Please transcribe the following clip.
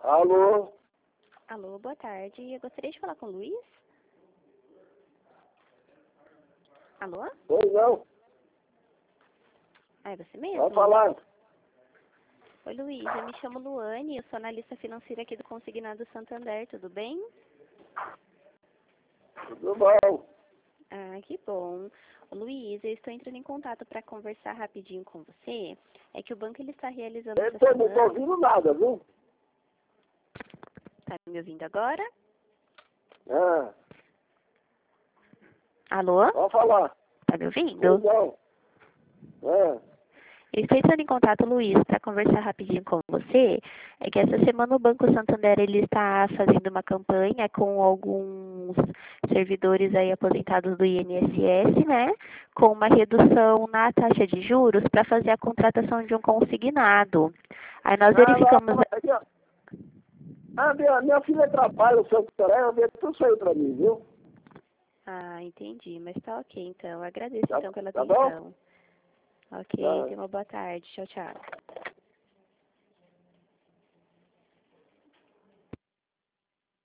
Alô? Alô, boa tarde. Eu gostaria de falar com o Luiz. Alô? Pois não. Ah, é você mesmo? Vai falando. Oi, Luiz. Eu me chamo Luane. Eu sou analista financeira aqui do Consignado Santander. Tudo bem? Tudo bom? Ah, que bom. Ô, Luiz, eu estou entrando em contato para conversar rapidinho com você. É que o banco ele está realizando essa Eu não tô semana... ouvindo nada, viu? Tá me ouvindo agora? Ah, Alô? pode falar. Tá me Pois ouvindo? não. Ah, Eu estou entrando em contato, Luiz, para conversar rapidinho com você. É que essa semana o Banco Santander ele está fazendo uma campanha com alguns servidores aí aposentados do INSS, né? Com uma redução na taxa de juros para fazer a contratação de um consignado. Aí nós verificamos... minha filha trabalha, o seu colega, vê tudo isso aí pra mim, viu? Ah, entendi. Mas tá ok, então. Agradeço, Tá, então, pela tá bom? atenção. Ok, Tá. tenha uma boa tarde. Tchau, tchau.